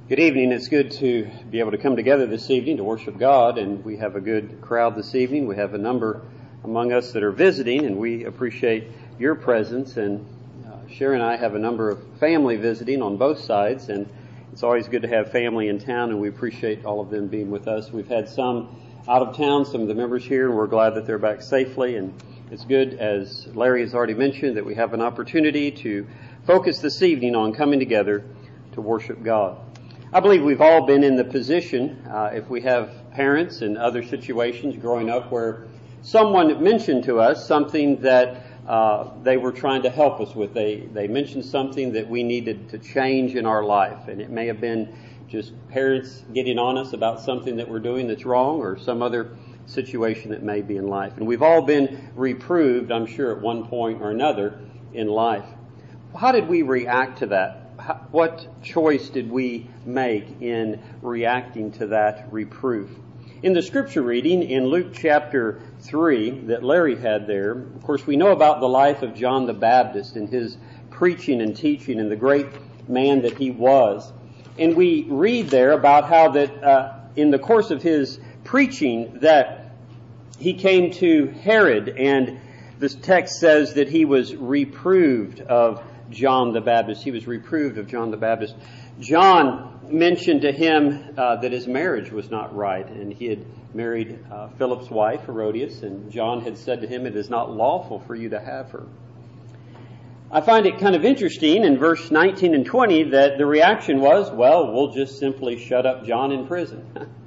Good evening. It's good to be able to come together this evening to worship God, and we have a good crowd this evening. We have a number among us that are visiting, and we appreciate your presence. And Sharon and I have a number of family visiting on both sides, and it's always good to have family in town, and we appreciate all of them being with us. We've had some out of town, some of the members here, and we're glad that they're back safely. And it's good, as Larry has already mentioned, that we have an opportunity to focus this evening on coming together to worship God. I believe we've all been in the position, if we have parents and other situations growing up, where someone mentioned to us something that they were trying to help us with. They mentioned something that we needed to change in our life, and it may have been just parents getting on us about something that we're doing that's wrong, or some other situation that may be in life. And we've all been reproved, I'm sure, at one point or another in life. How did we react to that? What choice did we make in reacting to that reproof? In the scripture reading in Luke chapter 3 that Larry had there, of course, we know about the life of John the Baptist and his preaching and teaching and the great man that he was. And we read there about how that in the course of his preaching that he came to Herod, and this text says that he was reproved of John the Baptist. He was reproved of John the Baptist. John mentioned to him that his marriage was not right, and he had married Philip's wife, Herodias, and John had said to him, "It is not lawful for you to have her." I find it kind of interesting in verse 19 and 20 that the reaction was, well, we'll just simply shut up John in prison.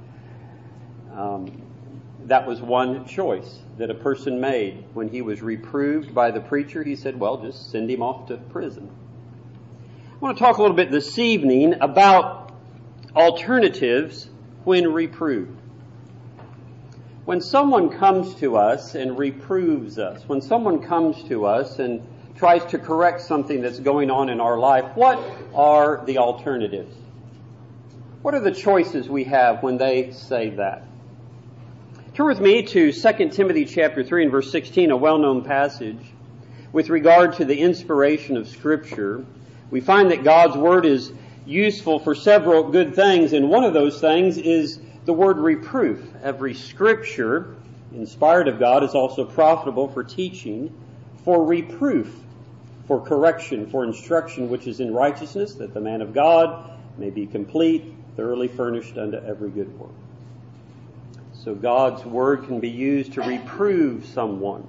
That was one choice that a person made when he was reproved by the preacher. He said, well, just send him off to prison. I want to talk a little bit this evening about alternatives when reproved. When someone comes to us and reproves us, when someone comes to us and tries to correct something that's going on in our life, what are the alternatives? What are the choices we have when they say that? Turn with me to 2 Timothy chapter 3 and verse 16, a well-known passage. With regard to the inspiration of Scripture, we find that God's Word is useful for several good things, and one of those things is the word reproof. Every Scripture, inspired of God, is also profitable for teaching, for reproof, for correction, for instruction which is in righteousness, that the man of God may be complete, thoroughly furnished unto every good work. So God's Word can be used to reprove someone.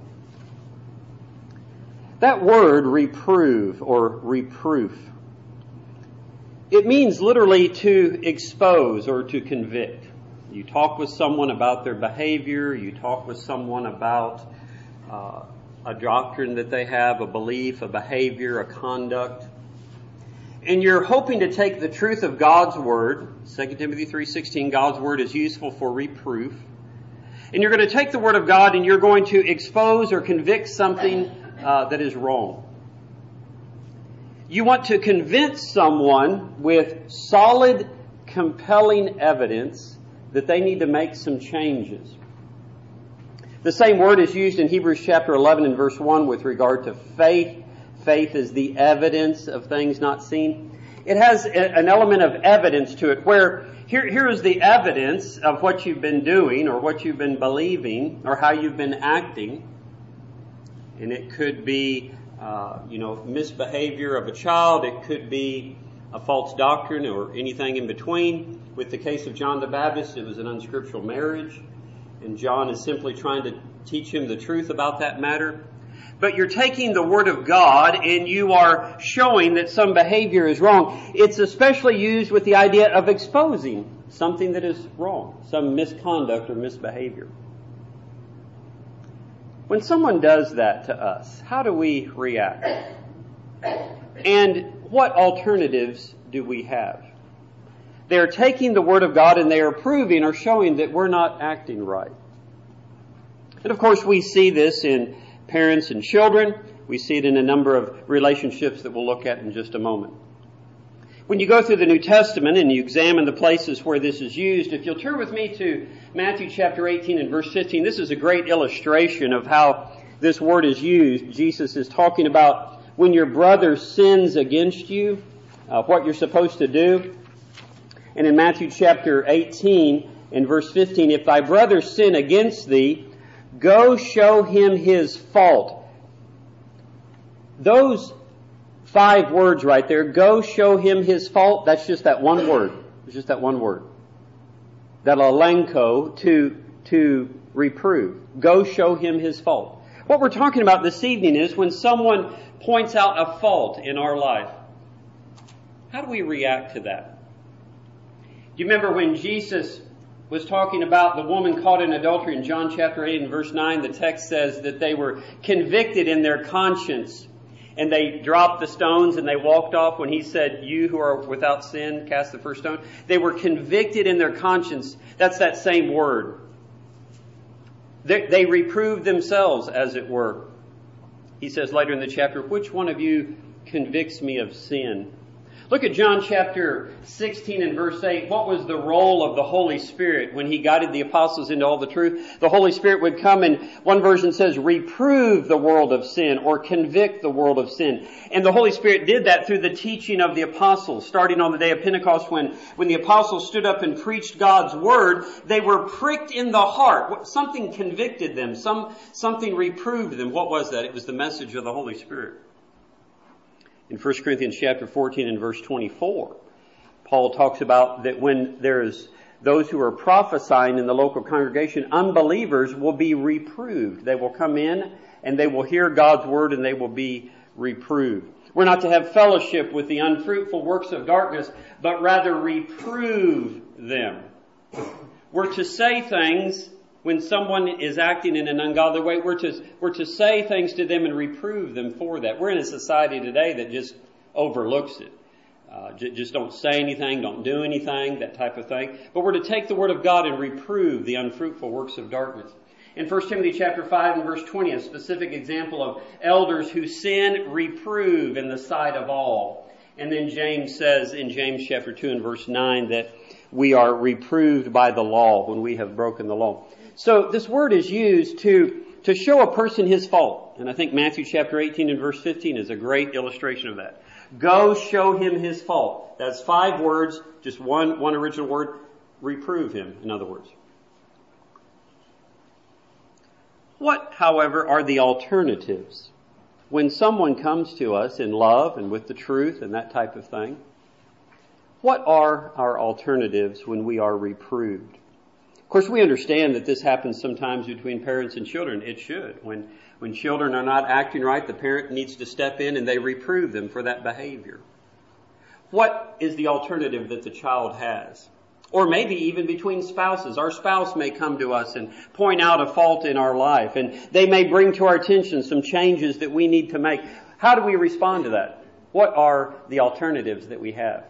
That word, reprove or reproof, it means literally to expose or to convict. You talk with someone about their behavior, you talk with someone about a doctrine that they have, a belief, a behavior, a conduct, and you're hoping to take the truth of God's Word. 2 Timothy 3:16, God's Word is useful for reproof. And you're going to take the Word of God and you're going to expose or convict something that is wrong. You want to convince someone with solid, compelling evidence that they need to make some changes. The same word is used in Hebrews chapter 11 and verse 1 with regard to faith. Faith is the evidence of things not seen. It has an element of evidence to it where here is the evidence of what you've been doing or what you've been believing or how you've been acting. And it could be, misbehavior of a child. It could be a false doctrine or anything in between. With the case of John the Baptist, it was an unscriptural marriage. And John is simply trying to teach him the truth about that matter. But you're taking the Word of God and you are showing that some behavior is wrong. It's especially used with the idea of exposing something that is wrong, some misconduct or misbehavior. When someone does that to us, how do we react? And what alternatives do we have? They're taking the Word of God and they are proving or showing that we're not acting right. And of course we see this in parents and children. We see it in a number of relationships that we'll look at in just a moment. When you go through the New Testament and you examine the places where this is used, if you'll turn with me to Matthew chapter 18 and verse 15, this is a great illustration of how this word is used. Jesus is talking about when your brother sins against you, what you're supposed to do. And in Matthew chapter 18 and verse 15, if thy brother sin against thee, go show him his fault. Those 5 words right there, go show him his fault, that's just that one word. It's just that one word. That alenko, to reprove. Go show him his fault. What we're talking about this evening is when someone points out a fault in our life, how do we react to that? Do you remember when Jesus was talking about the woman caught in adultery in John chapter 8 and verse 9? The text says that they were convicted in their conscience and they dropped the stones and they walked off when he said, you who are without sin, cast the first stone. They were convicted in their conscience. That's that same word. They reproved themselves, as it were. He says later in the chapter, which one of you convicts me of sin? Look at John chapter 16 and verse 8. What was the role of the Holy Spirit when He guided the apostles into all the truth? The Holy Spirit would come and one version says, reprove the world of sin or convict the world of sin. And the Holy Spirit did that through the teaching of the apostles. Starting on the day of Pentecost when the apostles stood up and preached God's Word, they were pricked in the heart. Something convicted them. Something reproved them. What was that? It was the message of the Holy Spirit. In 1 Corinthians chapter 14 and verse 24, Paul talks about that when there's those who are prophesying in the local congregation, unbelievers will be reproved. They will come in and they will hear God's word and they will be reproved. We're not to have fellowship with the unfruitful works of darkness, but rather reprove them. We're to say things when someone is acting in an ungodly way, we're to say things to them and reprove them for that. We're in a society today that just overlooks it. Just don't say anything, don't do anything, that type of thing. But we're to take the Word of God and reprove the unfruitful works of darkness. In 1 Timothy chapter 5 and verse 20, a specific example of elders who sin, reprove in the sight of all. And then James says in James chapter 2 and verse 9 that we are reproved by the law when we have broken the law. So this word is used to show a person his fault. And I think Matthew chapter 18 and verse 15 is a great illustration of that. Go show him his fault. That's 5 words, just one original word. Reprove him, in other words. What, however, are the alternatives? When someone comes to us in love and with the truth and that type of thing, what are our alternatives when we are reproved? Of course, we understand that this happens sometimes between parents and children. It should. When children are not acting right, the parent needs to step in and they reprove them for that behavior. What is the alternative that the child has? Or maybe even between spouses. Our spouse may come to us and point out a fault in our life, and they may bring to our attention some changes that we need to make. How do we respond to that? What are the alternatives that we have?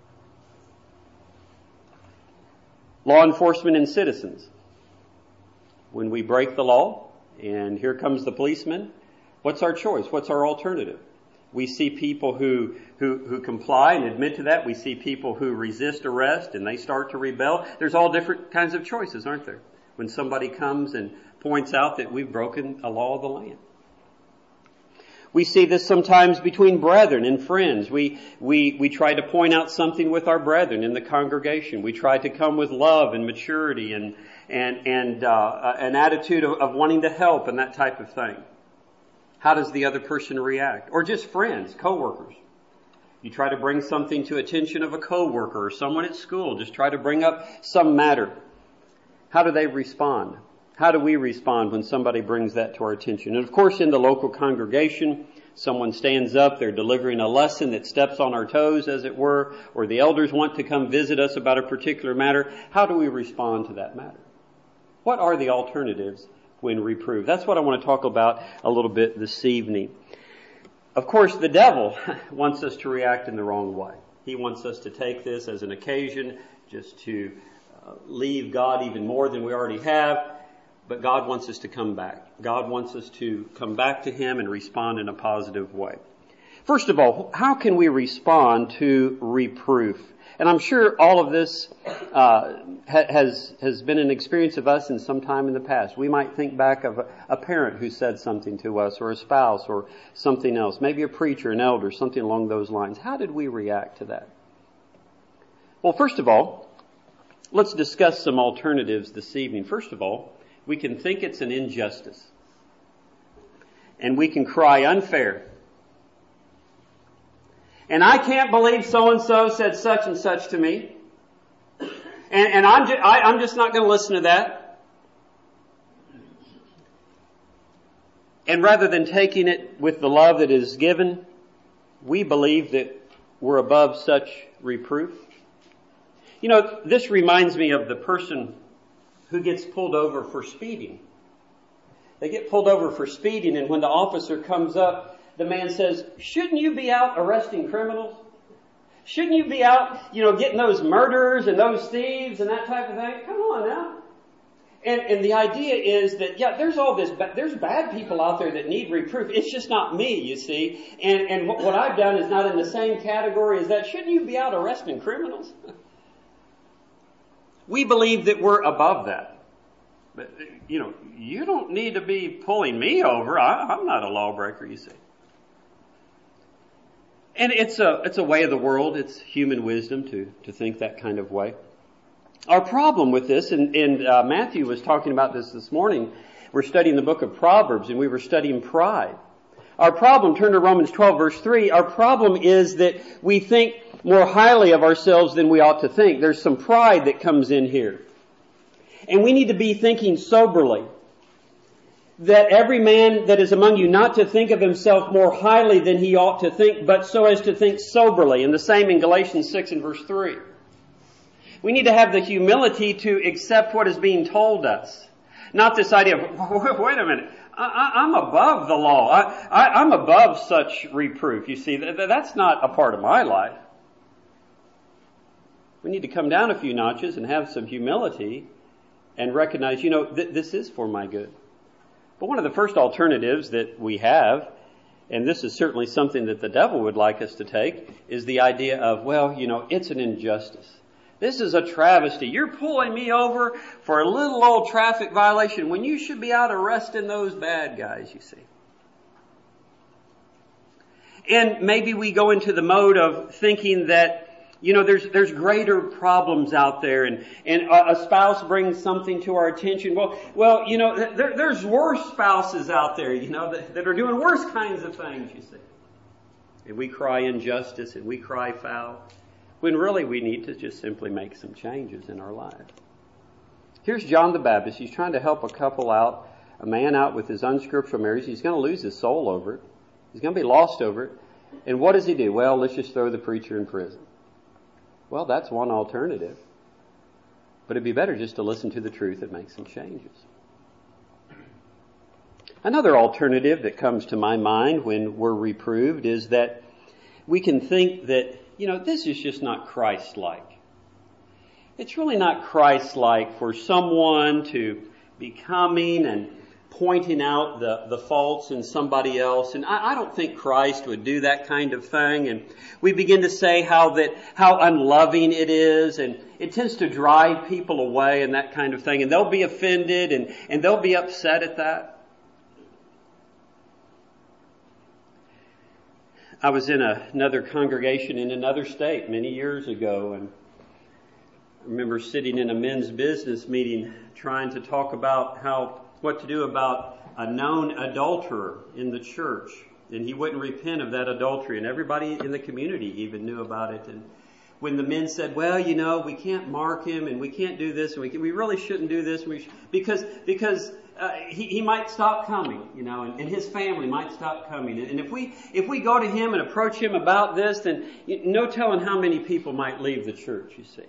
Law enforcement and citizens. When we break the law and here comes the policeman, what's our choice? What's our alternative? We see people who comply and admit to that. We see people who resist arrest and they start to rebel. There's all different kinds of choices, aren't there? When somebody comes and points out that we've broken a law of the land. We see this sometimes between brethren and friends. We try to point out something with our brethren in the congregation. We try to come with love and maturity and an attitude of wanting to help and that type of thing. How does the other person react? Or just friends, coworkers. You try to bring something to attention of a coworker or someone at school. Just try to bring up some matter. How do they respond? How do we respond when somebody brings that to our attention? And of course, in the local congregation, someone stands up, they're delivering a lesson that steps on our toes, as it were, or the elders want to come visit us about a particular matter. How do we respond to that matter? What are the alternatives when reproved? That's what I want to talk about a little bit this evening. Of course, the devil wants us to react in the wrong way. He wants us to take this as an occasion just to leave God even more than we already have. But God wants us to come back. God wants us to come back to Him and respond in a positive way. First of all, how can we respond to reproof? And I'm sure all of this has been an experience of us in some time in the past. We might think back of a parent who said something to us, or a spouse, or something else. Maybe a preacher, an elder, something along those lines. How did we react to that? Well, first of all, let's discuss some alternatives this evening. First of all, we can think it's an injustice. And we can cry unfair. And I can't believe so-and-so said such and such to me. And I'm just not going to listen to that. And rather than taking it with the love that is given, we believe that we're above such reproof. You know, this reminds me of the person who gets pulled over for speeding. They get pulled over for speeding, and when the officer comes up, the man says, shouldn't you be out arresting criminals? Shouldn't you be out, getting those murderers and those thieves and that type of thing? Come on now. And the idea is that, there's bad people out there that need reproof. It's just not me, you see. And what I've done is not in the same category as that. Shouldn't you be out arresting criminals? We believe that we're above that. But, you don't need to be pulling me over. I'm not a lawbreaker, you see. And it's a way of the world. It's human wisdom to think that kind of way. Our problem with this, and Matthew was talking about this morning, we're studying the book of Proverbs, and we were studying pride. Our problem, turn to Romans 12, verse 3, our problem is that we think more highly of ourselves than we ought to think. There's some pride that comes in here. And we need to be thinking soberly. That every man that is among you not to think of himself more highly than he ought to think, but so as to think soberly. And the same in Galatians 6 and verse 3. We need to have the humility to accept what is being told us. Not this idea of, wait a minute, I'm above the law. I'm above such reproof. You see, that's not a part of my life. We need to come down a few notches and have some humility and recognize, this is for my good. But one of the first alternatives that we have, and this is certainly something that the devil would like us to take, is the idea of, it's an injustice. This is a travesty. You're pulling me over for a little old traffic violation when you should be out arresting those bad guys, you see. And maybe we go into the mode of thinking that, there's greater problems out there, and a spouse brings something to our attention. Well, there's worse spouses out there, that are doing worse kinds of things, you see. And we cry injustice and we cry foul, when really we need to just simply make some changes in our lives. Here's John the Baptist. He's trying to help a couple out, a man out with his unscriptural marriage. He's going to lose his soul over it. He's going to be lost over it. And what does he do? Well, let's just throw the preacher in prison. Well, that's one alternative. But it'd be better just to listen to the truth and make some changes. Another alternative that comes to my mind when we're reproved is that we can think that, this is just not Christ-like. It's really not Christ-like for someone to be coming and pointing out the faults in somebody else. And I don't think Christ would do that kind of thing. And we begin to say how unloving it is, and it tends to drive people away and that kind of thing. And they'll be offended and they'll be upset at that. I was in another congregation in another state many years ago, and I remember sitting in a men's business meeting trying to talk about what to do about a known adulterer in the church. And he wouldn't repent of that adultery. And everybody in the community even knew about it. And when the men said, well, we can't mark him and we can't do this and we really shouldn't do this because he might stop coming, and his family might stop coming. And if we go to him and approach him about this, then no telling how many people might leave the church, you see.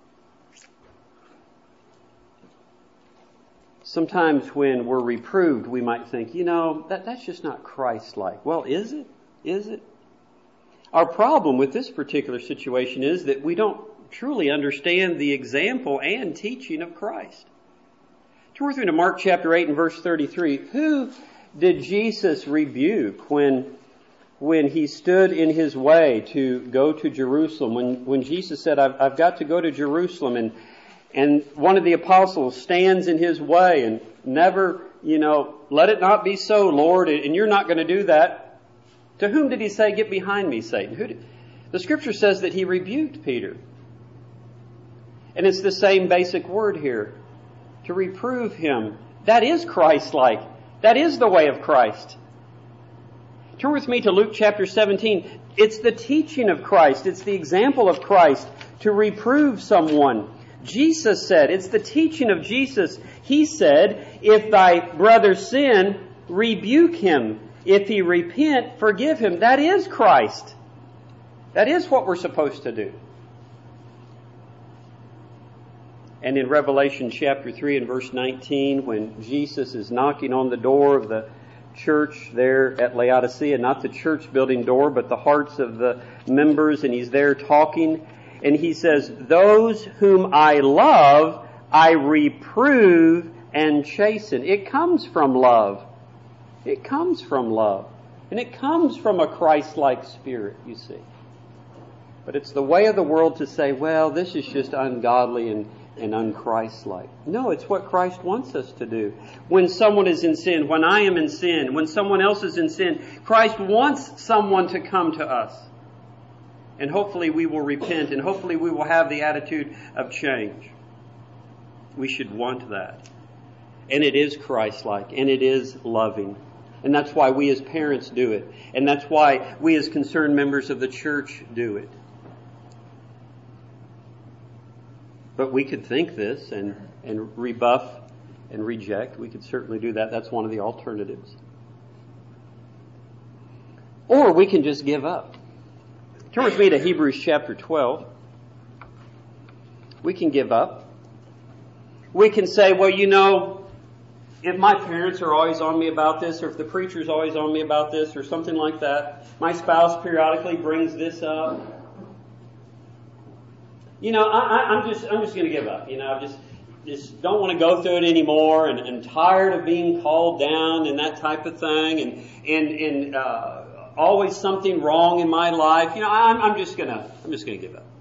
Sometimes when we're reproved, we might think, that's just not Christ-like. Well, is it? Is it? Our problem with this particular situation is that we don't truly understand the example and teaching of Christ. Turn with me to Mark chapter 8 and verse 33. Who did Jesus rebuke when he stood in his way to go to Jerusalem? When Jesus said, I've got to go to Jerusalem, and one of the apostles stands in his way and never, let it not be so, Lord, and you're not going to do that. To whom did he say, get behind me, Satan? The scripture says that he rebuked Peter. And it's the same basic word here. To reprove him. That is Christ-like. That is the way of Christ. Turn with me to Luke chapter 17. It's the teaching of Christ. It's the example of Christ to reprove someone. Jesus said, it's the teaching of Jesus. He said, if thy brother sin, rebuke him. If he repent, forgive him. That is Christ. That is what we're supposed to do. And in Revelation chapter 3 and verse 19, when Jesus is knocking on the door of the church there at Laodicea, not the church building door, but the hearts of the members, and he's there talking, and he says, those whom I love, I reprove and chasten. It comes from love. It comes from love. And it comes from a Christ-like spirit, you see. But it's the way of the world to say, well, this is just ungodly and un-Christ-like. No, it's what Christ wants us to do. When someone is in sin, when I am in sin, when someone else is in sin, Christ wants someone to come to us. And hopefully we will repent, and hopefully we will have the attitude of change. We should want that. And it is Christ-like, and it is loving. And that's why we as parents do it. And that's why we as concerned members of the church do it. But we could think this and rebuff and reject. We could certainly do that. That's one of the alternatives. Or we can just give up. Turn with me to Hebrews chapter 12. We can give up. We can say, well, you know, if my parents are always on me about this, or if the preacher's always on me about this, or something like that, my spouse periodically brings this up. You know, I'm just going to give up. You know, just don't want to go through it anymore, and tired of being called down and that type of thing, and always something wrong in my life. You know, I'm just going to give up.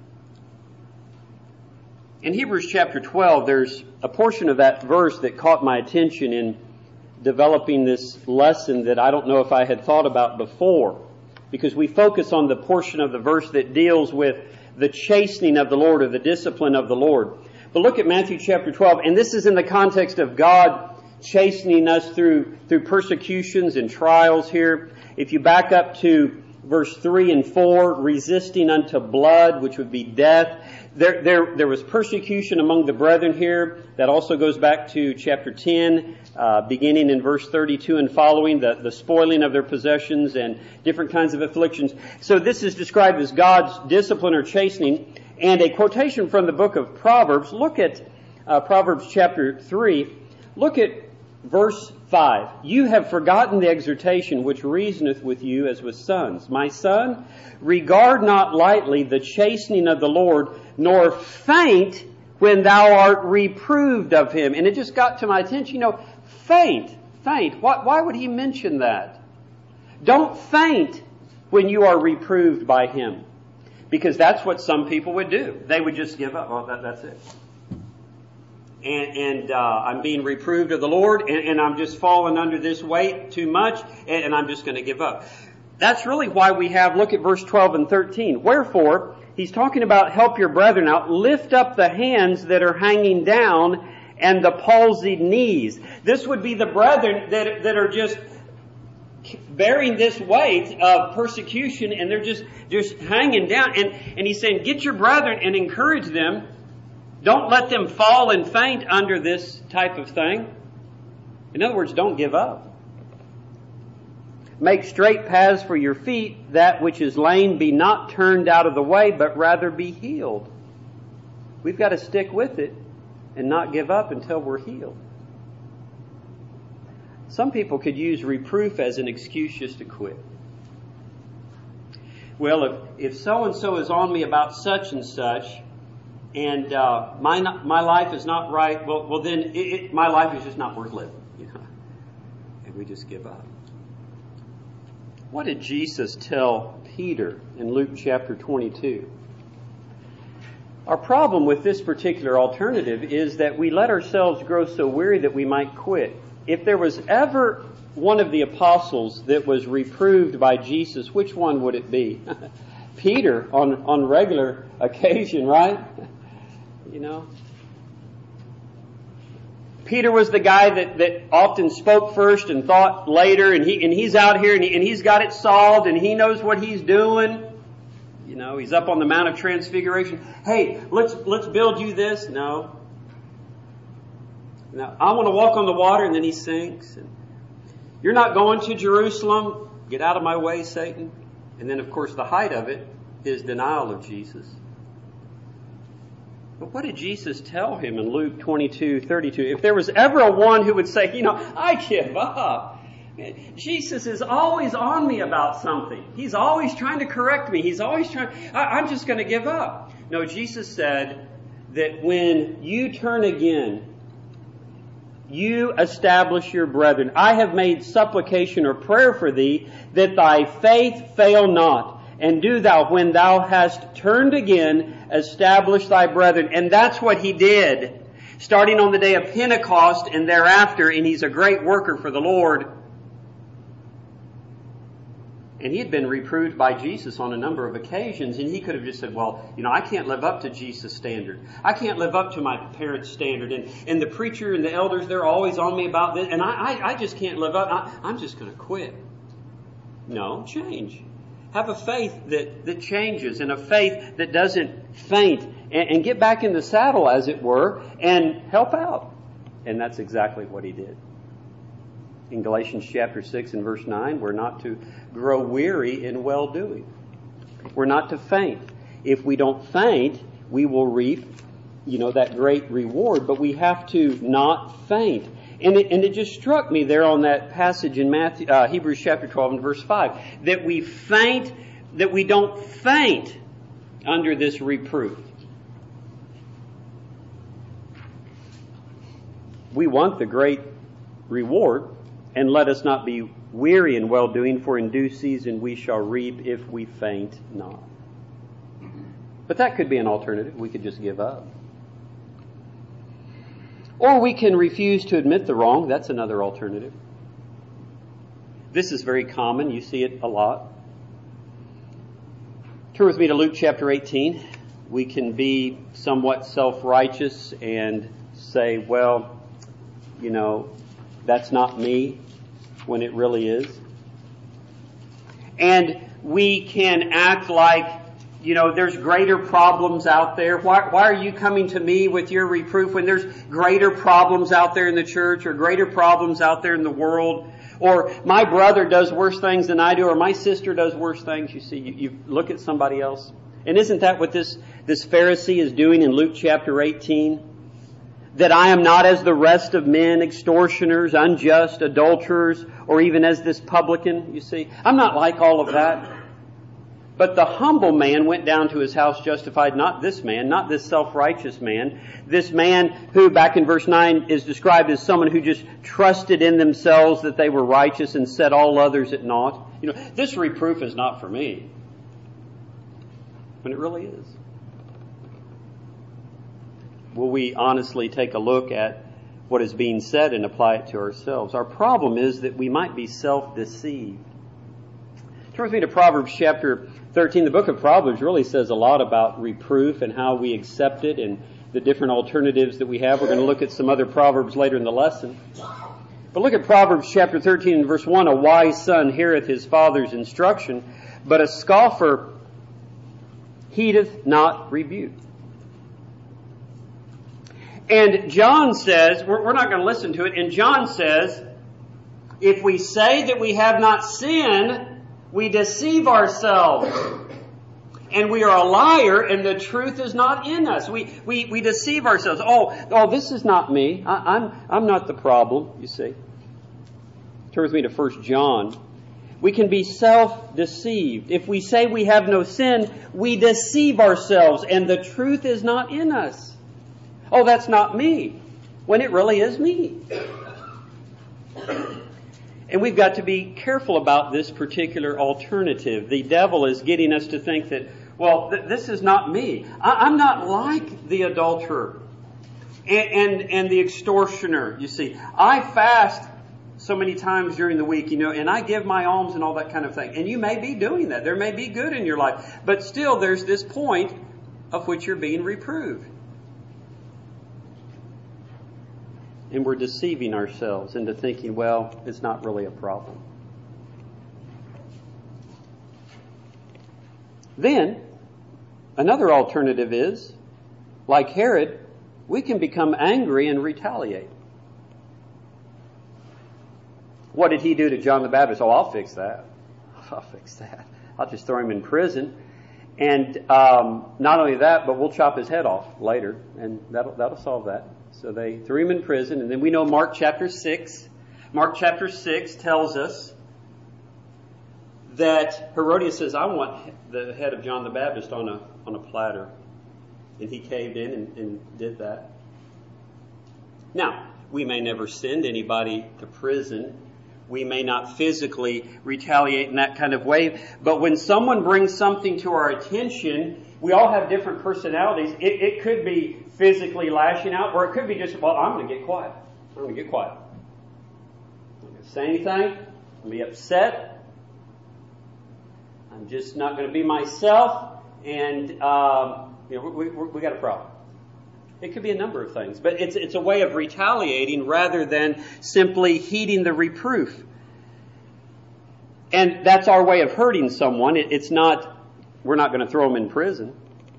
In Hebrews chapter 12, there's a portion of that verse that caught my attention in developing this lesson that I don't know if I had thought about before, because we focus on the portion of the verse that deals with the chastening of the Lord, or the discipline of the Lord. But look at Matthew chapter 12, and this is in the context of God chastening us through persecutions and trials here. If you back up to verse 3 and 4, resisting unto blood, which would be death. There was persecution among the brethren here. That also goes back to chapter 10, beginning in verse 32 and following, the spoiling of their possessions and different kinds of afflictions. So this is described as God's discipline or chastening. And a quotation from the book of Proverbs. Look at Proverbs chapter 3. Look at verse 5. You have forgotten the exhortation which reasoneth with you as with sons. My son, regard not lightly the chastening of the Lord, nor faint when thou art reproved of him. And it just got to my attention. You know, faint. Why would he mention that? Don't faint when you are reproved by him. Because that's what some people would do. They would just give up. Oh, that's it. And I'm being reproved of the Lord, and I'm just falling under this weight too much, and I'm just going to give up. That's really why we have, look at verse 12 and 13. Wherefore, he's talking about help your brethren out, lift up the hands that are hanging down and the palsied knees. This would be the brethren that are just bearing this weight of persecution, and they're just hanging down. And he's saying, get your brethren and encourage them. Don't let them fall and faint under this type of thing. In other words, don't give up. Make straight paths for your feet. That which is lame be not turned out of the way, but rather be healed. We've got to stick with it and not give up until we're healed. Some people could use reproof as an excuse just to quit. Well, if so-and-so is on me about such and such, and my life is not right, well then my life is just not worth living. You know? And we just give up. What did Jesus tell Peter in Luke chapter 22? Our problem with this particular alternative is that we let ourselves grow so weary that we might quit. If there was ever one of the apostles that was reproved by Jesus, which one would it be? Peter, on regular occasion, right? you know. Peter was the guy that often spoke first and thought later, and he's out here and he's got it solved and he knows what he's doing. You know, he's up on the Mount of Transfiguration. Hey, let's build you this. No. Now, I want to walk on the water, and then he sinks. And you're not going to Jerusalem. Get out of my way, Satan. And then, of course, the height of it is denial of Jesus. But what did Jesus tell him in Luke 22:32? If there was ever a one who would say, you know, I give up. Jesus is always on me about something. He's always trying to correct me. He's always I'm just going to give up. No, Jesus said that when you turn again, you establish your brethren. I have made supplication or prayer for thee, that thy faith fail not. And do thou, when thou hast turned again, establish thy brethren. And that's what he did, starting on the day of Pentecost and thereafter. And he's a great worker for the Lord. And he had been reproved by Jesus on a number of occasions, and he could have just said, well, you know, I can't live up to Jesus' standard. I can't live up to my parents' standard. And the preacher and the elders, they're always on me about this, and I just can't live up. I'm just going to quit. No, change. Have a faith that changes, and a faith that doesn't faint, and get back in the saddle, as it were, and help out. And that's exactly what he did. In Galatians chapter 6 and verse 9, we're not to grow weary in well-doing. We're not to faint. If we don't faint, we will reap, you know, that great reward. But we have to not faint. And it just struck me there on that passage in Hebrews chapter 12 and verse 5, that we don't faint under this reproof. We want the great reward. And let us not be weary in well-doing, for in due season we shall reap if we faint not. But that could be an alternative. We could just give up. Or we can refuse to admit the wrong. That's another alternative. This is very common. You see it a lot. Turn with me to Luke chapter 18. We can be somewhat self-righteous and say, well, you know, that's not me, when it really is. And we can act like, you know, there's greater problems out there. Why are you coming to me with your reproof when there's greater problems out there in the church, or greater problems out there in the world? Or my brother does worse things than I do, or my sister does worse things. You see, you look at somebody else. And isn't that what this Pharisee is doing in Luke chapter 18? That I am not as the rest of men, extortioners, unjust, adulterers, or even as this publican, you see. I'm not like all of that. But the humble man went down to his house justified, not this man, not this self-righteous man. This man who, back in verse 9, is described as someone who just trusted in themselves that they were righteous and set all others at naught. You know, this reproof is not for me. When it really is. Will we honestly take a look at what is being said and apply it to ourselves? Our problem is that we might be self-deceived. Turn with me to Proverbs chapter 13. The book of Proverbs really says a lot about reproof and how we accept it and the different alternatives that we have. We're going to look at some other Proverbs later in the lesson. But look at Proverbs chapter 13 and verse 1. A wise son heareth his father's instruction, but a scoffer heedeth not rebuke. And John says, we're not going to listen to it, and John says, if we say that we have not sinned, we deceive ourselves. And we are a liar, and the truth is not in us. We deceive ourselves. Oh, this is not me. I'm not the problem, you see. Turn with me to 1 John. We can be self-deceived. If we say we have no sin, we deceive ourselves, and the truth is not in us. Oh, that's not me, when it really is me. And we've got to be careful about this particular alternative. The devil is getting us to think that, well, this is not me. I'm not like the adulterer and the extortioner, you see. I fast so many times during the week, you know, and I give my alms and all that kind of thing. And you may be doing that. There may be good in your life. But still, there's this point of which you're being reproved. And we're deceiving ourselves into thinking, well, it's not really a problem. Then, another alternative is, like Herod, we can become angry and retaliate. What did he do to John the Baptist? Oh, I'll fix that. I'll fix that. I'll just throw him in prison. And not only that, but we'll chop his head off later, and that'll solve that. So they threw him in prison, and then we know Mark chapter 6. Mark chapter 6 tells us that Herodias says, I want the head of John the Baptist on a platter. And he caved in and did that. Now, we may never send anybody to prison. We may not physically retaliate in that kind of way. But when someone brings something to our attention, we all have different personalities. It could be physically lashing out, or it could be just, well, I'm going to get quiet. I'm going to get quiet. I'm not going to say anything. I'm going to be upset. I'm just not going to be myself. And, we got a problem. It could be a number of things, but it's a way of retaliating rather than simply heeding the reproof. And that's our way of hurting someone. It's not, we're not going to throw them in prison.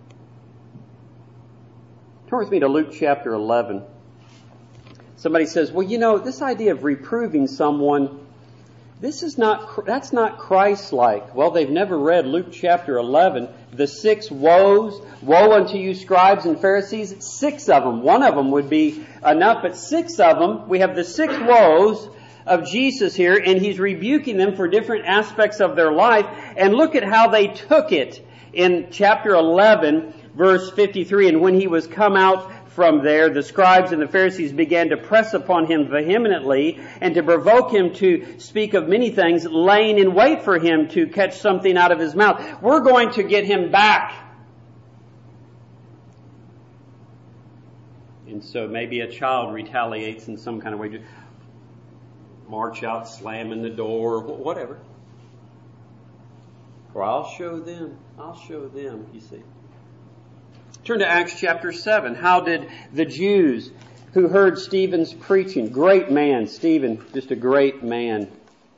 Turn with me to Luke chapter 11. Somebody says, well, this idea of reproving someone, that's not Christ-like. Well, they've never read Luke chapter 11. The 6 woes. Woe unto you, scribes and Pharisees. 6 of them. One of them would be enough, but 6 of them. We have the 6 woes of Jesus here, and He's rebuking them for different aspects of their life. And look at how they took it in chapter 11, verse 53. And when He was come out from there, the scribes and the Pharisees began to press upon Him vehemently and to provoke Him to speak of many things, laying in wait for Him to catch something out of His mouth. We're going to get Him back. And so maybe a child retaliates in some kind of way. Just march out, slamming the door, whatever. Or I'll show them, you see. Turn to Acts chapter 7. How did the Jews who heard Stephen's preaching, great man, Stephen, just a great man,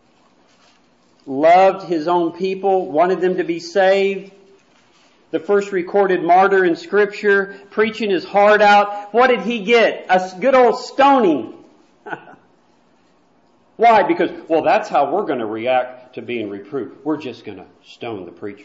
loved his own people, wanted them to be saved, the first recorded martyr in Scripture, preaching his heart out. What did he get? A good old stoning. Why? Because, that's how we're going to react to being reproved. We're just going to stone the preacher.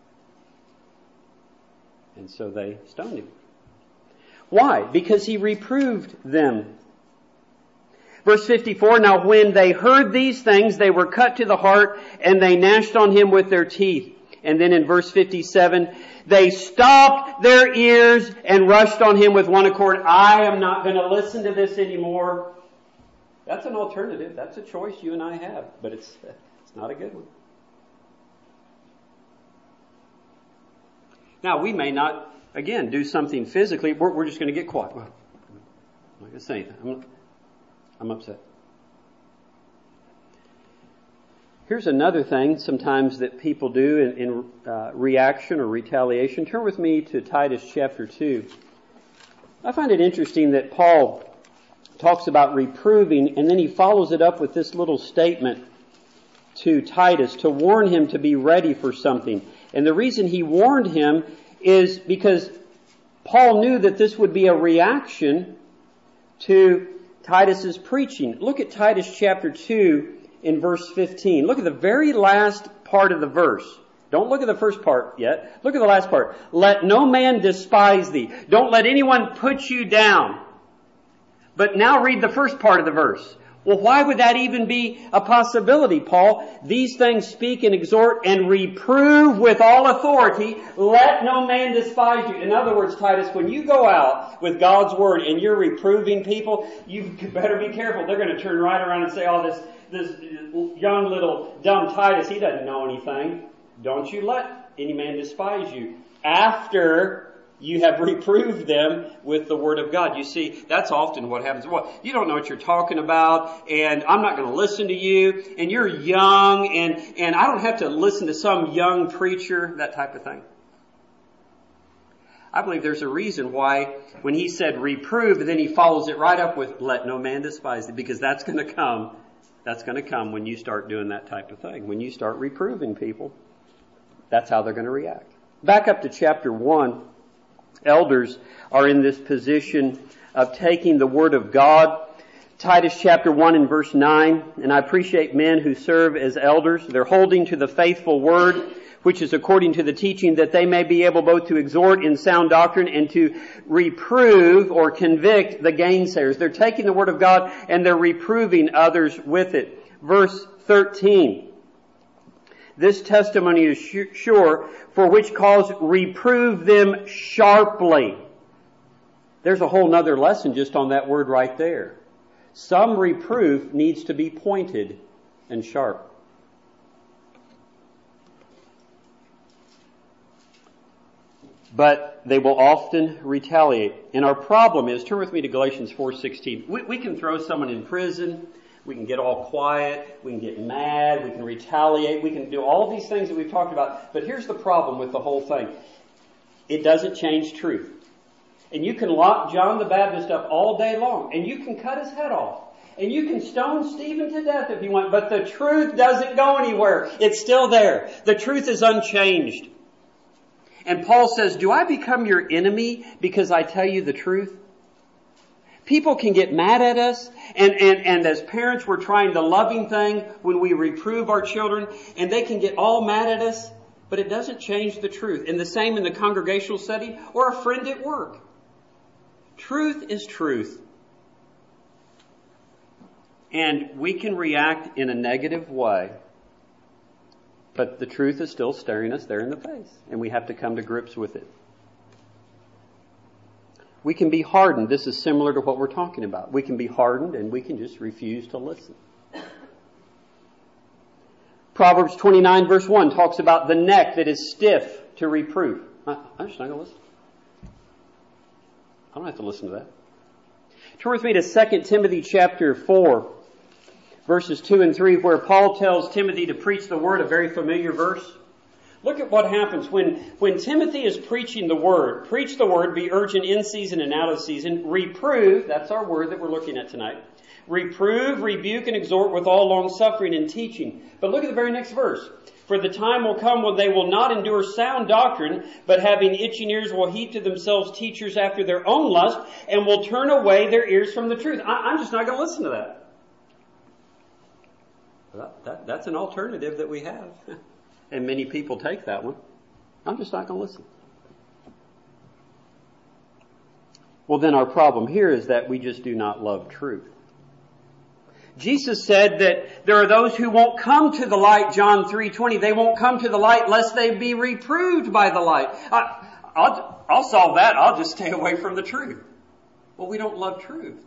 And so they stoned him. Why? Because he reproved them. Verse 54, now when they heard these things, they were cut to the heart, and they gnashed on him with their teeth. And then in verse 57, they stopped their ears and rushed on him with one accord. I am not going to listen to this anymore. That's an alternative. That's a choice you and I have. But it's not a good one. Now, we may not, again, do something physically. We're just going to get quiet. Well, I'm not going to say anything. I'm upset. Here's another thing sometimes that people do in reaction or retaliation. Turn with me to Titus chapter 2. I find it interesting that Paul talks about reproving, and then he follows it up with this little statement to Titus to warn him to be ready for something. And the reason he warned him is because Paul knew that this would be a reaction to Titus's preaching. Look at Titus chapter 2 in verse 15. Look at the very last part of the verse. Don't look at the first part yet. Look at the last part. Let no man despise thee. Don't let anyone put you down. But now read the first part of the verse. Well, why would that even be a possibility, Paul? These things speak and exhort and reprove with all authority. Let no man despise you. In other words, Titus, when you go out with God's word and you're reproving people, you better be careful. They're going to turn right around and say, this young little dumb Titus, he doesn't know anything. Don't you let any man despise you after you have reproved them with the Word of God. You see, that's often what happens. Well, you don't know what you're talking about, and I'm not going to listen to you, and you're young, and I don't have to listen to some young preacher, that type of thing. I believe there's a reason why when he said reprove, then he follows it right up with let no man despise thee, because that's going to come. That's going to come when you start doing that type of thing. When you start reproving people, that's how they're going to react. Back up to chapter 1. Elders are in this position of taking the Word of God. Titus chapter 1 and verse 9, and I appreciate men who serve as elders. They're holding to the faithful Word, which is according to the teaching, that they may be able both to exhort in sound doctrine and to reprove or convict the gainsayers. They're taking the Word of God and they're reproving others with it. Verse 13. This testimony is sure, for which cause reprove them sharply. There's a whole nother lesson just on that word right there. Some reproof needs to be pointed and sharp. But they will often retaliate. And our problem is, turn with me to Galatians 4:16. We can throw someone in prison. We can get all quiet. We can get mad. We can retaliate. We can do all these things that we've talked about. But here's the problem with the whole thing. It doesn't change truth. And you can lock John the Baptist up all day long. And you can cut his head off. And you can stone Stephen to death if you want. But the truth doesn't go anywhere. It's still there. The truth is unchanged. And Paul says, do I become your enemy because I tell you the truth? People can get mad at us, and as parents we're trying the loving thing when we reprove our children, and they can get all mad at us, but it doesn't change the truth. And the same in the congregational setting or a friend at work. Truth is truth. And we can react in a negative way, but the truth is still staring us there in the face, and we have to come to grips with it. We can be hardened. This is similar to what we're talking about. We can be hardened and we can just refuse to listen. Proverbs 29 verse 1 talks about the neck that is stiff to reproof. I'm just not going to listen. I don't have to listen to that. Turn with me to 2 Timothy chapter 4, verses 2 and 3, where Paul tells Timothy to preach the word, a very familiar verse. Look at what happens when Timothy is preaching the word. Preach the word, be urgent in season and out of season. Reprove, that's our word that we're looking at tonight. Reprove, rebuke, and exhort with all long suffering and teaching. But look at the very next verse. For the time will come when they will not endure sound doctrine, but having itching ears will heap to themselves teachers after their own lust, and will turn away their ears from the truth. I'm just not going to listen to that. That's an alternative that we have. And many people take that one. I'm just not going to listen. Well, then our problem here is that we just do not love truth. Jesus said that there are those who won't come to the light, John 3:20. They won't come to the light lest they be reproved by the light. I'll solve that. I'll just stay away from the truth. Well, we don't love truth.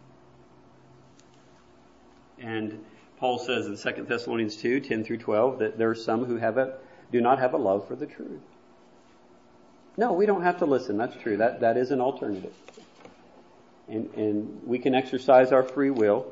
And Paul says in 2 Thessalonians 2, 10 through 12, that there are some who do not have a love for the truth. No, we don't have to listen. That's true. That is an alternative. And we can exercise our free will,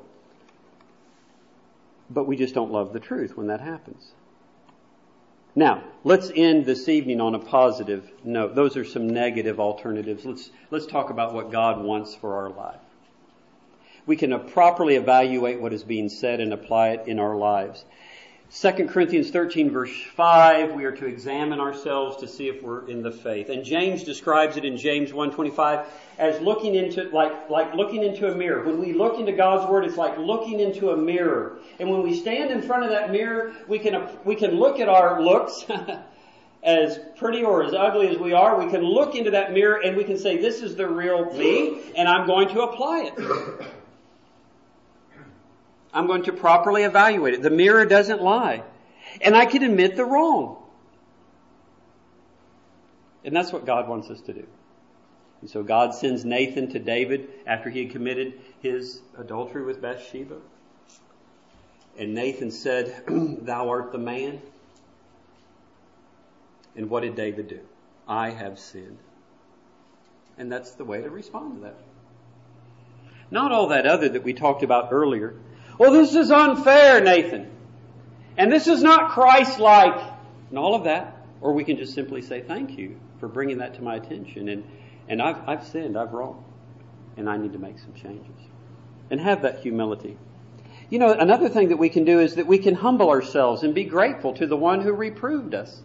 but we just don't love the truth when that happens. Now, let's end this evening on a positive note. Those are some negative alternatives. Let's talk about what God wants for our life. We can properly evaluate what is being said and apply it in our lives. 2 Corinthians 13 verse 5, we are to examine ourselves to see if we're in the faith. And James describes it in James 1:25 as looking into, like looking into a mirror. When we look into God's Word, it's like looking into a mirror. And when we stand in front of that mirror, we can look at our looks, as pretty or as ugly as we are. We can look into that mirror and we can say, this is the real me, and I'm going to apply it. I'm going to properly evaluate it. The mirror doesn't lie. And I can admit the wrong. And that's what God wants us to do. And so God sends Nathan to David after he had committed his adultery with Bathsheba. And Nathan said, thou art the man. And what did David do? I have sinned. And that's the way to respond to that. Not all that other that we talked about earlier. Well, this is unfair, Nathan. And this is not Christ-like. And all of that. Or we can just simply say, thank you. for bringing that to my attention. And I've sinned, I've wronged, and I need to make some changes. And have that humility. You know, another thing that we can do is that we can humble ourselves and be grateful to the one who reproved us.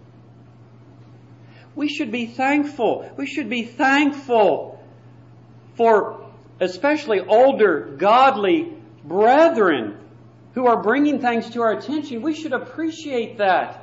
We should be thankful. We should be thankful for especially older, godly brethren who are bringing things to our attention. We should appreciate that.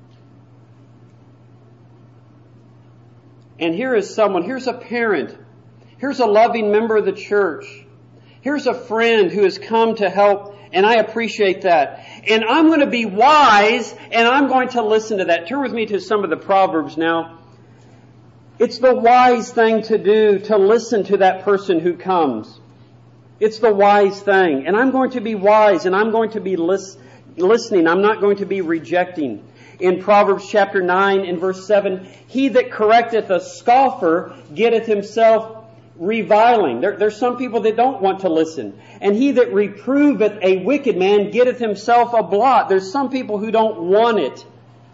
And here's a parent, here's a loving member of the church, here's a friend who has come to help, and I appreciate that. And I'm going to be wise, and I'm going to listen to that. Turn with me to some of the Proverbs now. It's the wise thing to do, to listen to that person who comes. It's the wise thing. And I'm going to be wise, and I'm going to be listening. I'm not going to be rejecting. In Proverbs chapter 9 and verse 7, he that correcteth a scoffer getteth himself reviling. There's some people that don't want to listen. And he that reproveth a wicked man getteth himself a blot. There's some people who don't want it.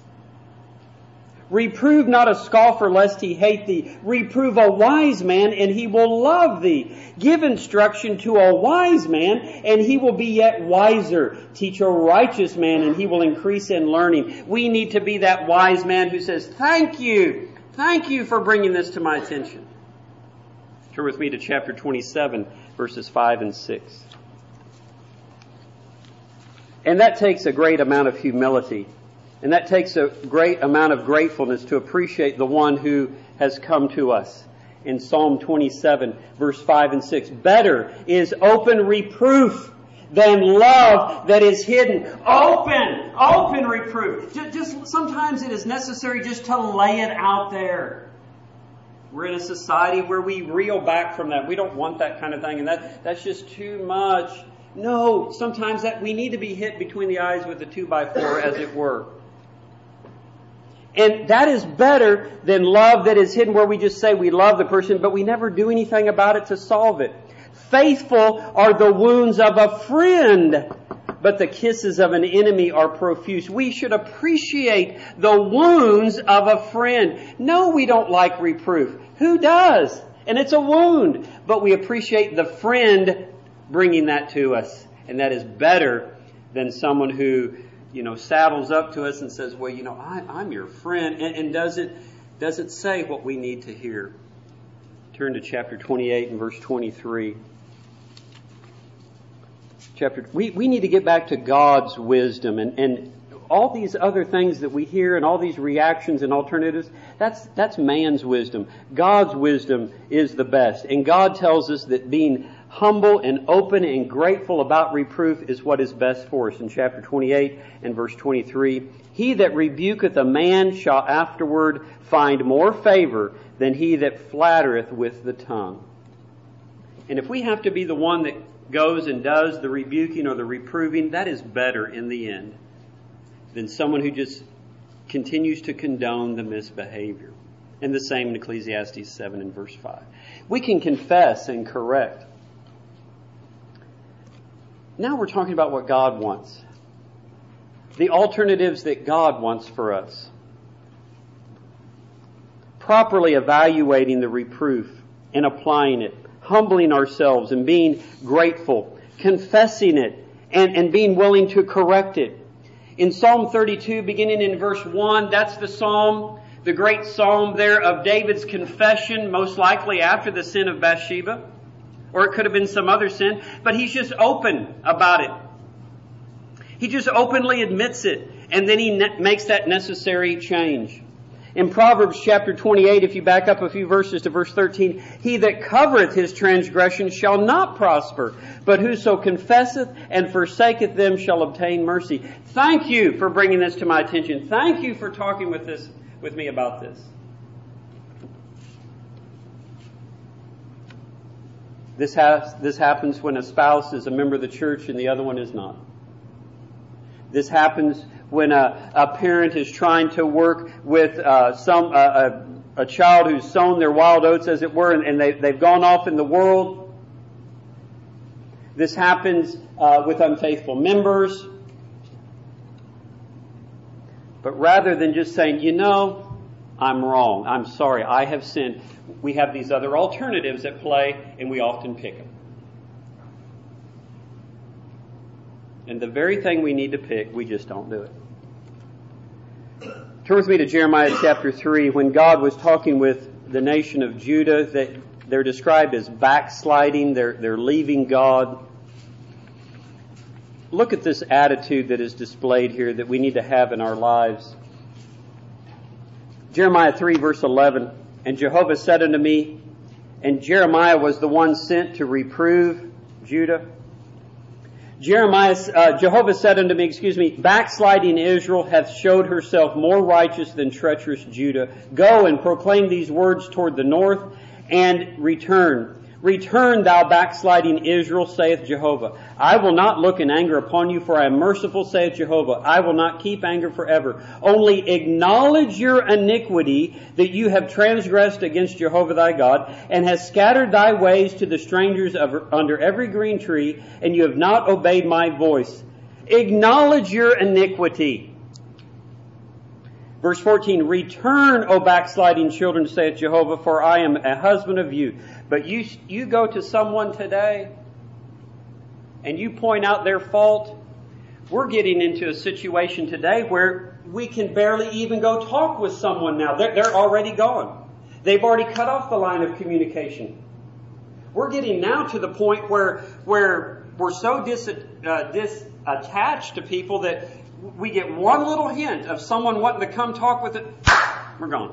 Reprove not a scoffer lest he hate thee. Reprove a wise man and he will love thee. Give instruction to a wise man and he will be yet wiser. Teach a righteous man and he will increase in learning. We need to be that wise man who says, thank you. Thank you for bringing this to my attention. Turn with me to chapter 27, verses 5 and 6. And that takes a great amount of humility. And that takes a great amount of gratefulness to appreciate the one who has come to us. In Psalm 27, verse 5 and 6, better is open reproof than love that is hidden. Open reproof. Just sometimes it is necessary just to lay it out there. We're in a society where we reel back from that. We don't want that kind of thing, and that's just too much. No, sometimes that we need to be hit between the eyes with a 2x4, as it were. And that is better than love that is hidden, where we just say we love the person, but we never do anything about it to solve it. Faithful are the wounds of a friend, but the kisses of an enemy are profuse. We should appreciate the wounds of a friend. No, we don't like reproof. Who does? And it's a wound. But we appreciate the friend bringing that to us. And that is better than someone who, saddles up to us and says, well, I'm your friend, and doesn't say what we need to hear. Turn to chapter 28 and verse 23. We need to get back to God's wisdom, and all these other things that we hear and all these reactions and alternatives, that's man's wisdom. God's wisdom is the best. And God tells us that being humble and open and grateful about reproof is what is best for us. In chapter 28 and verse 23, he that rebuketh a man shall afterward find more favor than he that flattereth with the tongue. And if we have to be the one that goes and does the rebuking or the reproving, that is better in the end than someone who just continues to condone the misbehavior. And the same in Ecclesiastes 7 and verse 5. We can confess and correct. Now we're talking about what God wants. The alternatives that God wants for us. Properly evaluating the reproof and applying it. Humbling ourselves and being grateful. Confessing it and being willing to correct it. In Psalm 32, beginning in verse 1, that's the psalm, the great psalm there of David's confession, most likely after the sin of Bathsheba. Or it could have been some other sin. But he's just open about it. He just openly admits it. And then he makes that necessary change. In Proverbs chapter 28, if you back up a few verses to verse 13, he that covereth his transgression shall not prosper, but whoso confesseth and forsaketh them shall obtain mercy. Thank you for bringing this to my attention. Thank you for talking with me about this. This happens when a spouse is a member of the church and the other one is not. This happens when a parent is trying to work with a child who's sown their wild oats, as it were, and they've gone off in the world. This happens with unfaithful members. But rather than just saying, I'm wrong. I'm sorry. I have sinned. We have these other alternatives at play, and we often pick them. And the very thing we need to pick, we just don't do it. Turn with me to Jeremiah chapter 3. When God was talking with the nation of Judah, that they're described as backsliding. They're leaving God. Look at this attitude that is displayed here that we need to have in our lives. Jeremiah 3 verse 11, and Jehovah said unto me, and Jeremiah was the one sent to reprove Judah. Jehovah said unto me, backsliding Israel hath showed herself more righteous than treacherous Judah. Go and proclaim these words toward the north and return. Return, thou backsliding Israel, saith Jehovah. I will not look in anger upon you, for I am merciful, saith Jehovah. I will not keep anger forever. Only acknowledge your iniquity, that you have transgressed against Jehovah thy God, and hast scattered thy ways to the strangers under every green tree, and you have not obeyed my voice. Acknowledge your iniquity. Verse 14, return, O backsliding children, saith Jehovah, for I am a husband of you. But you go to someone today and you point out their fault. We're getting into a situation today where we can barely even go talk with someone now. They're already gone. They've already cut off the line of communication. We're getting now to the point where we're so disattached to people that we get one little hint of someone wanting to come talk with it, we're gone.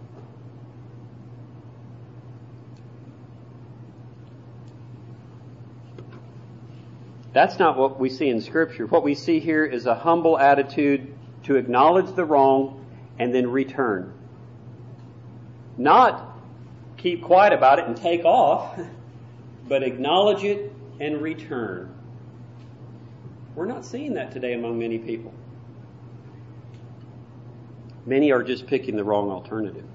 That's not what we see in Scripture. What we see here is a humble attitude to acknowledge the wrong and then return. Not keep quiet about it and take off, but acknowledge it and return. We're not seeing that today among many people. Many are just picking the wrong alternative.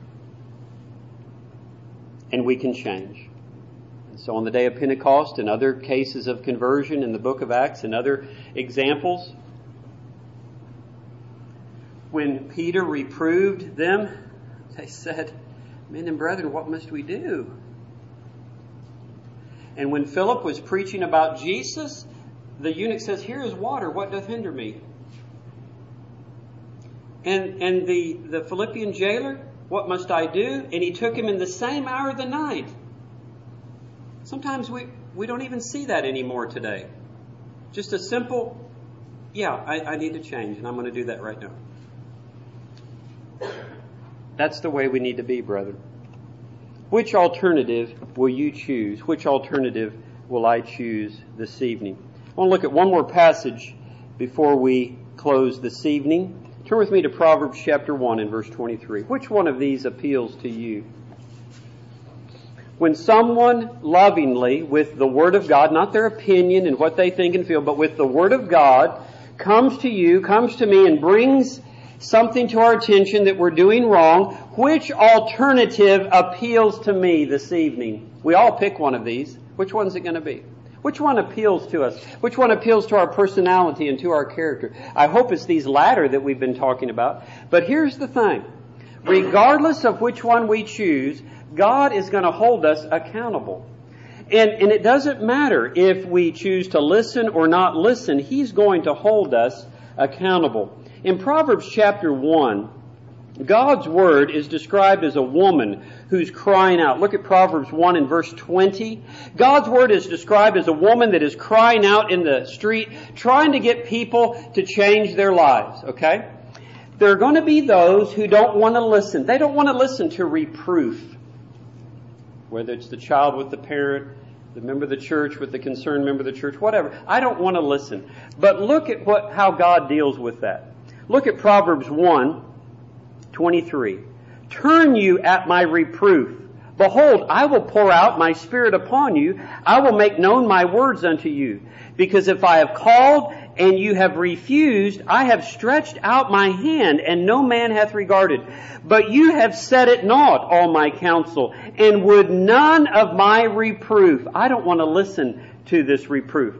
And we can change. And so on the day of Pentecost and other cases of conversion in the book of Acts and other examples, when Peter reproved them, they said, men and brethren, what must we do? And when Philip was preaching about Jesus, the eunuch says, here is water, what doth hinder me? And the Philippian jailer, what must I do? And he took him in the same hour of the night. Sometimes we don't even see that anymore today. Just a simple, I need to change, and I'm going to do that right now. That's the way we need to be, brethren. Which alternative will you choose? Which alternative will I choose this evening? I want to look at one more passage before we close this evening. Turn with me to Proverbs chapter 1 and verse 23. Which one of these appeals to you? When someone lovingly, with the Word of God, not their opinion and what they think and feel, but with the Word of God, comes to you, comes to me, and brings something to our attention that we're doing wrong, which alternative appeals to me this evening? We all pick one of these. Which one's it going to be? Which one appeals to us? Which one appeals to our personality and to our character? I hope it's these latter that we've been talking about. But here's the thing. Regardless of which one we choose, God is going to hold us accountable. And it doesn't matter if we choose to listen or not listen. He's going to hold us accountable. In Proverbs chapter 1, God's Word is described as a woman who's crying out. Look at Proverbs 1 and verse 20. God's Word is described as a woman that is crying out in the street, trying to get people to change their lives, okay? There are going to be those who don't want to listen. They don't want to listen to reproof. Whether it's the child with the parent, the member of the church with the concerned member of the church, whatever. I don't want to listen. But look at how God deals with that. Look at Proverbs 1:23. Turn you at my reproof. Behold, I will pour out my spirit upon you. I will make known my words unto you. Because if I have called and you have refused, I have stretched out my hand, and no man hath regarded. But you have set at naught all my counsel, and would none of my reproof. I don't want to listen to this reproof.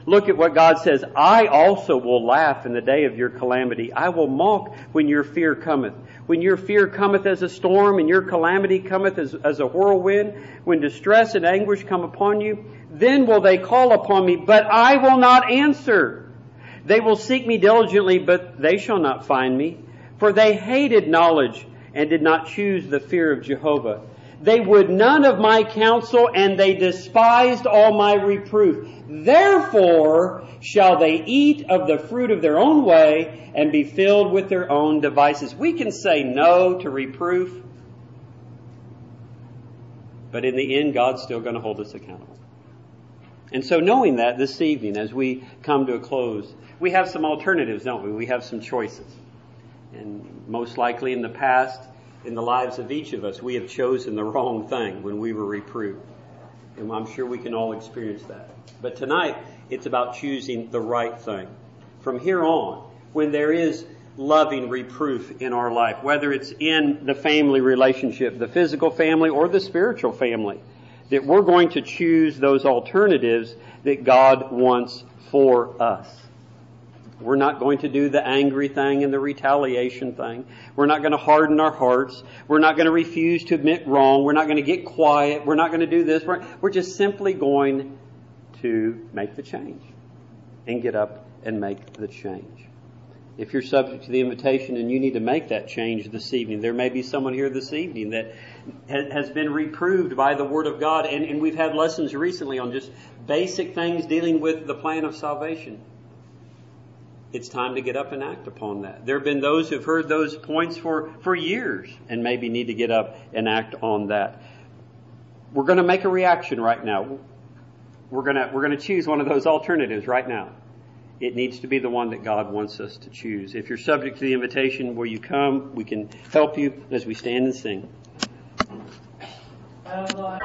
Look at what God says. I also will laugh in the day of your calamity. I will mock when your fear cometh. When your fear cometh as a storm and your calamity cometh as a whirlwind, when distress and anguish come upon you, then will they call upon me, but I will not answer. They will seek me diligently, but they shall not find me. For they hated knowledge and did not choose the fear of Jehovah. They would none of my counsel, and they despised all my reproof. Therefore shall they eat of the fruit of their own way and be filled with their own devices. We can say no to reproof, but in the end, God's still going to hold us accountable. And so knowing that this evening, as we come to a close, we have some alternatives, don't we? We have some choices. And most likely in the past, in the lives of each of us, we have chosen the wrong thing when we were reproved. And I'm sure we can all experience that. But tonight, it's about choosing the right thing. From here on, when there is loving reproof in our life, whether it's in the family relationship, the physical family or the spiritual family, that we're going to choose those alternatives that God wants for us. We're not going to do the angry thing and the retaliation thing. We're not going to harden our hearts. We're not going to refuse to admit wrong. We're not going to get quiet. We're not going to do this. We're just simply going to make the change and get up and make the change. If you're subject to the invitation and you need to make that change this evening, there may be someone here this evening that has been reproved by the Word of God, and we've had lessons recently on just basic things dealing with the plan of salvation. It's time to get up and act upon that. There have been those who've heard those points for years and maybe need to get up and act on that. We're going to make a reaction right now. We're going to choose one of those alternatives right now. It needs to be the one that God wants us to choose. If you're subject to the invitation, will you come? We can help you as we stand and sing.